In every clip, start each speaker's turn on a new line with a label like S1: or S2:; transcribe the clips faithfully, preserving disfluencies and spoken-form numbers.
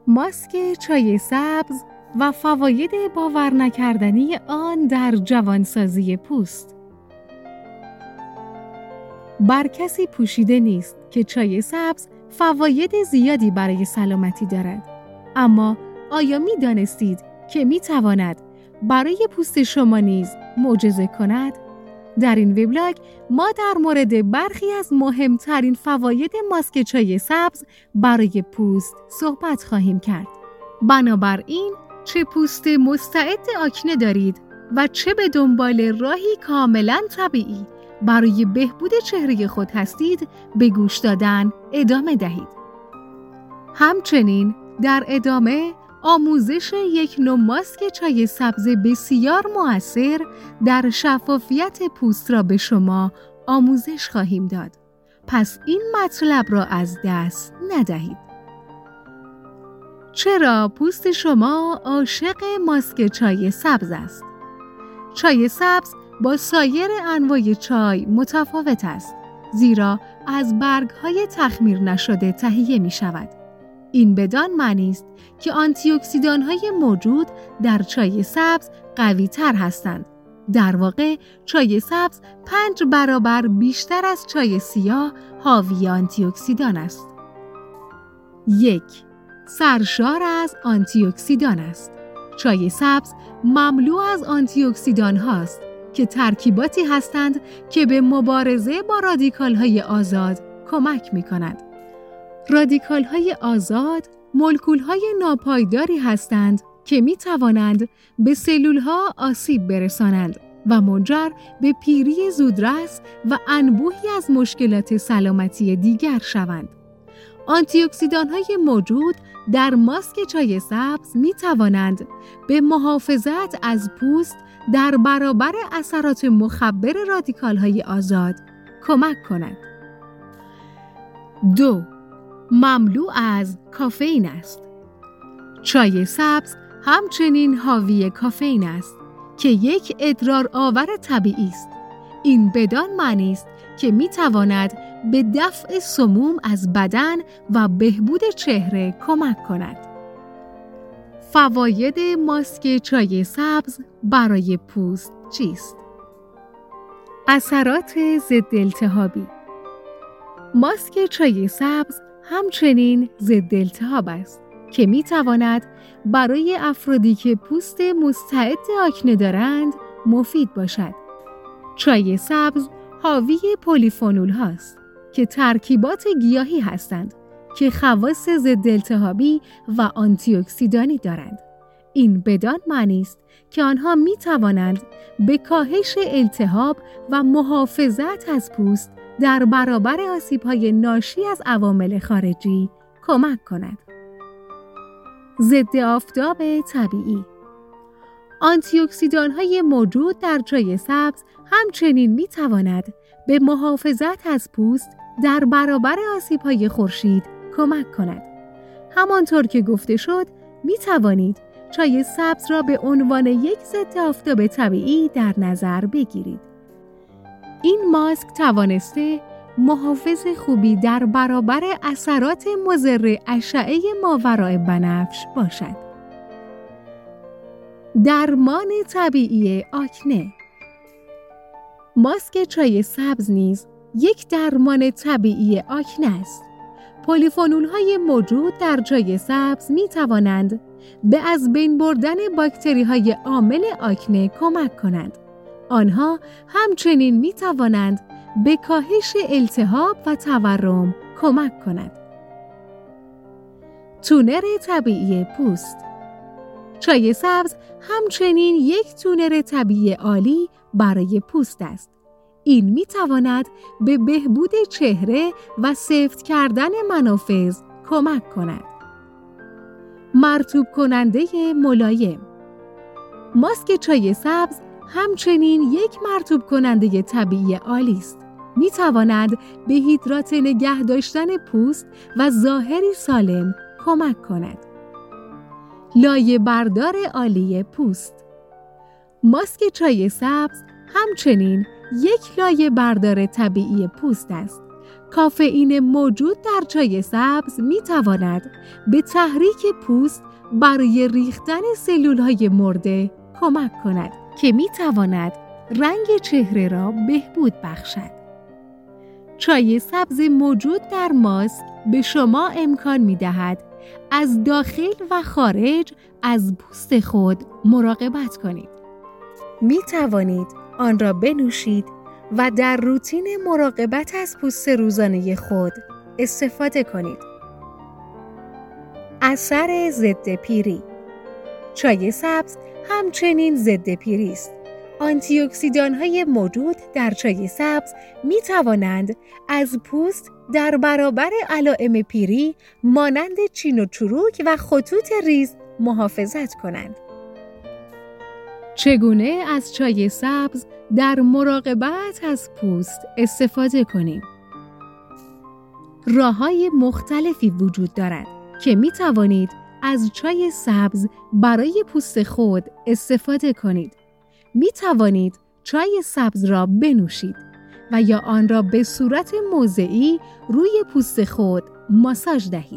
S1: ماسک چای سبز و فواید باور نکردنی آن در جوانسازی پوست. بر کسی پوشیده نیست که چای سبز فواید زیادی برای سلامتی دارد. اما آیا می دانستید که می تواند برای پوست شما نیز معجزه کند؟ در این وبلاگ ما در مورد برخی از مهمترین فواید ماسک چای سبز برای پوست صحبت خواهیم کرد. بنابراین چه پوست مستعد آکنه دارید و چه به دنبال راهی کاملا طبیعی برای بهبود چهره خود هستید، به گوش دادن ادامه دهید. همچنین در ادامه آموزش یک نوع ماسک چای سبز بسیار مؤثر در شفافیت پوست را به شما آموزش خواهیم داد. پس این مطلب را از دست ندهید. چرا پوست شما عاشق ماسک چای سبز است؟ چای سبز با سایر انواع چای متفاوت است، زیرا از برگ‌های تخمیر نشده تهیه می‌شود. این بدان معنی است که آنتی اکسیدان‌های موجود در چای سبز قوی‌تر هستند. در واقع چای سبز پنج برابر بیشتر از چای سیاه حاوی آنتی اکسیدان است. یک، سرشار از آنتی اکسیدان است. چای سبز مملو از آنتی اکسیدان هاست که ترکیباتی هستند که به مبارزه با رادیکال‌های آزاد کمک می‌کنند. رادیکال‌های آزاد مولکول‌های ناپایداری هستند که می‌توانند به سلول‌ها آسیب برسانند و منجر به پیری زودرس و انبوهی از مشکلات سلامتی دیگر شوند. آنتی اکسیدان‌های موجود در ماسک چای سبز می‌توانند به محافظت از پوست در برابر اثرات مخبر رادیکال‌های آزاد کمک کنند. دو، مملو از کافئین است. چای سبز همچنین حاوی کافئین است که یک ادرار آور طبیعی است. این بدان معنی است که می تواند به دفع سموم از بدن و بهبود چهره کمک کند. فواید ماسک چای سبز برای پوست چیست؟ اثرات ضد التهابی. ماسک چای سبز همچنین ضد التهاب است که می تواند برای افرادی که پوست مستعد آکنه دارند مفید باشد. چای سبز حاوی پلیفنول هاست که ترکیبات گیاهی هستند که خواص ضد التهابی و آنتی اکسیدانی دارند. این بدان معنی است که آنها می توانند به کاهش التهاب و محافظت از پوست در برابر آسیب‌های ناشی از عوامل خارجی کمک کنند. ضد آفتاب طبیعی. آنتی اکسیدان‌های موجود در چای سبز همچنین می‌تواند به محافظت از پوست در برابر آسیب‌های خورشید کمک کند. همانطور که گفته شد، می‌توانید چای سبز را به عنوان یک ضد آفتاب طبیعی در نظر بگیرید. این ماسک توانسته محافظ خوبی در برابر اثرات مضر اشعه ماورای بنفش باشد. درمان طبیعی آکنه. ماسک چای سبز نیز یک درمان طبیعی آکنه است. پلیفنول‌های موجود در چای سبز می توانند به از بین بردن باکتری‌های عامل آکنه کمک کنند. آنها همچنین می توانند به کاهش التهاب و تورم کمک کنند. تونر طبیعی پوست. چای سبز همچنین یک تونر طبیعی عالی برای پوست است. این می تواند به بهبود چهره و سفت کردن منافذ کمک کند. مرطوب کننده ملایم. ماسک چای سبز همچنین یک مرطوب کننده طبیعی عالی است. می تواند به هیدرات نگه داشتن پوست و ظاهری سالم کمک کند. لایه بردار عالی پوست. ماسک چای سبز همچنین یک لایه بردار طبیعی پوست است. کافئین موجود در چای سبز می تواند به تحریک پوست برای ریختن سلول‌های مرده کمک کند که می تواند رنگ چهره را بهبود بخشد. چای سبز موجود در ماسک به شما امکان می دهد از داخل و خارج از پوست خود مراقبت کنید. می توانید آن را بنوشید و در روتین مراقبت از پوست روزانه خود استفاده کنید. اثر ضد پیری. چای سبز همچنین ضد پیری است. آنتی اکسیدان‌های موجود در چای سبز می توانند از پوست در برابر علائم پیری مانند چین و چروک و خطوط ریز محافظت کنند. چگونه از چای سبز در مراقبت از پوست استفاده کنیم؟ راه‌های مختلفی وجود دارد که می توانید از چای سبز برای پوست خود استفاده کنید. می توانید چای سبز را بنوشید و یا آن را به صورت موضعی روی پوست خود ماساژ دهید.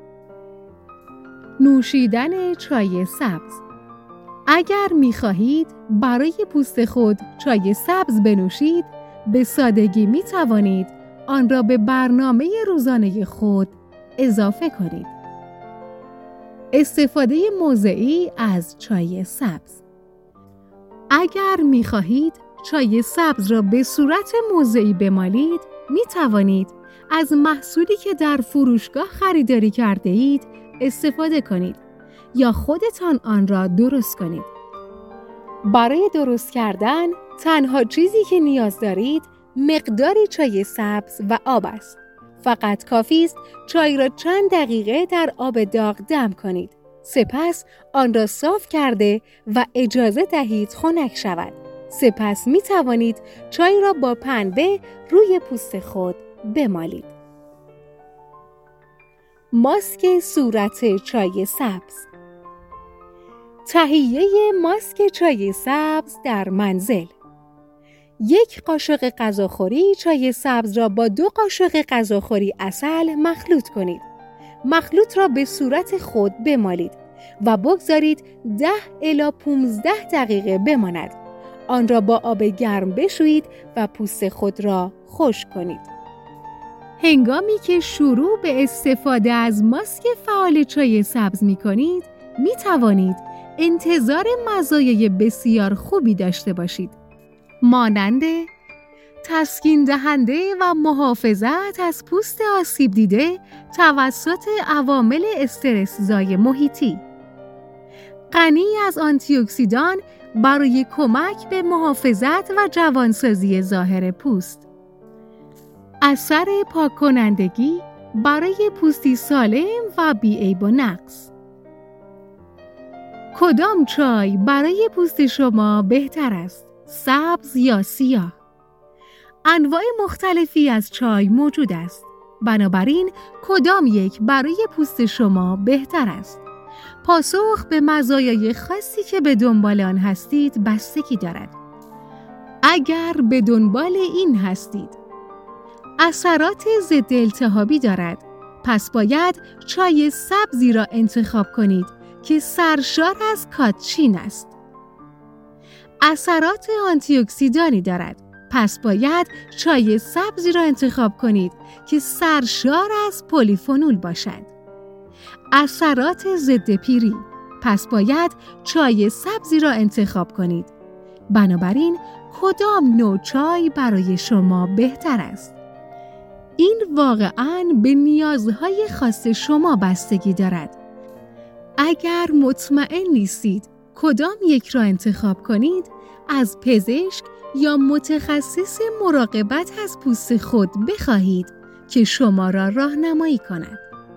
S1: نوشیدن چای سبز. اگر می خواهید برای پوست خود چای سبز بنوشید، به سادگی می توانید آن را به برنامه روزانه خود اضافه کنید. استفاده موضعی از چای سبز. اگر می خواهید چای سبز را به صورت موضعی بمالید، می توانید از محصولی که در فروشگاه خریداری کرده اید استفاده کنید یا خودتان آن را درست کنید. برای درست کردن تنها چیزی که نیاز دارید مقداری چای سبز و آب است. فقط کافی است چای را چند دقیقه در آب داغ دم کنید. سپس آن را صاف کرده و اجازه دهید خنک شود. سپس می توانید چای را با پنبه روی پوست خود بمالید. ماسک صورت چای سبز. تهیه ماسک چای سبز در منزل. یک قاشق غذاخوری چای سبز را با دو قاشق غذاخوری عسل مخلوط کنید. مخلوط را به صورت خود بمالید و بگذارید ده الی پانزده دقیقه بماند. آن را با آب گرم بشویید و پوست خود را خشک کنید. هنگامی که شروع به استفاده از ماسک فعال چای سبز می کنید، می توانید انتظار مزایای بسیار خوبی داشته باشید. مانند تسکین دهنده و محافظت از پوست آسیب دیده توسط عوامل استرس‌زای محیطی، غنی از آنتی اکسیدان برای کمک به محافظت و جوانسازی ظاهر پوست، اثر پاک کنندگی برای پوستی سالم و بی‌عیب و نقص. کدام چای برای پوست شما بهتر است؟ سبز یا سیاه؟ انواع مختلفی از چای موجود است. بنابراین کدام یک برای پوست شما بهتر است؟ پاسخ به مزایای خاصی که به دنبال آن هستید بستگی دارد. اگر به دنبال این هستید اثرات ضد التهابی دارد، پس باید چای سبزی را انتخاب کنید که سرشار از کاتچین است. اثرات آنتی اکسیدانی دارد، پس باید چای سبزی را انتخاب کنید که سرشار از پلیفنول باشد. اثرات ضد پیری، پس باید چای سبزی را انتخاب کنید. بنابراین کدام نوع چای برای شما بهتر است؟ این واقعاً به نیازهای خاص شما بستگی دارد. اگر مطمئن نیستید کدام یک را انتخاب کنید، از پزشک یا متخصص مراقبت از پوست خود بخواهید که شما را راهنمایی کند.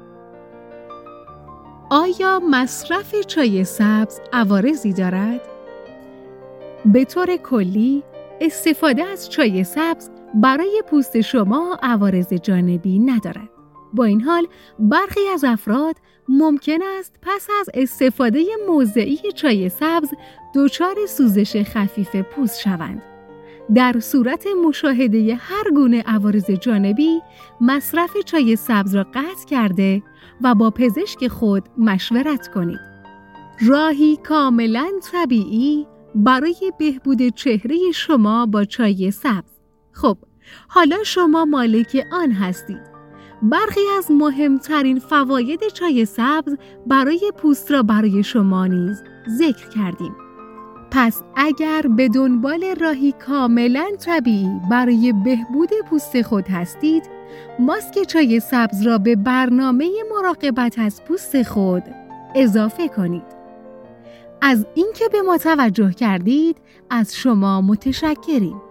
S1: آیا مصرف چای سبز عوارضی دارد؟ به طور کلی، استفاده از چای سبز برای پوست شما عوارض جانبی ندارد. با این حال، برخی از افراد ممکن است پس از استفاده موضعی چای سبز دچار سوزش خفیف پوست شوند. در صورت مشاهده هر گونه عوارض جانبی مصرف چای سبز را قطع کرده و با پزشک خود مشورت کنید. راهی کاملاً طبیعی برای بهبود چهره شما با چای سبز. خب، حالا شما مالک آن هستید. برخی از مهمترین فواید چای سبز برای پوست را برای شما نیز ذکر کردیم. پس اگر به دنبال راهی کاملاً طبیعی برای بهبود پوست خود هستید، ماسک چای سبز را به برنامه مراقبت از پوست خود اضافه کنید. از اینکه به ما توجه کردید، از شما متشکریم.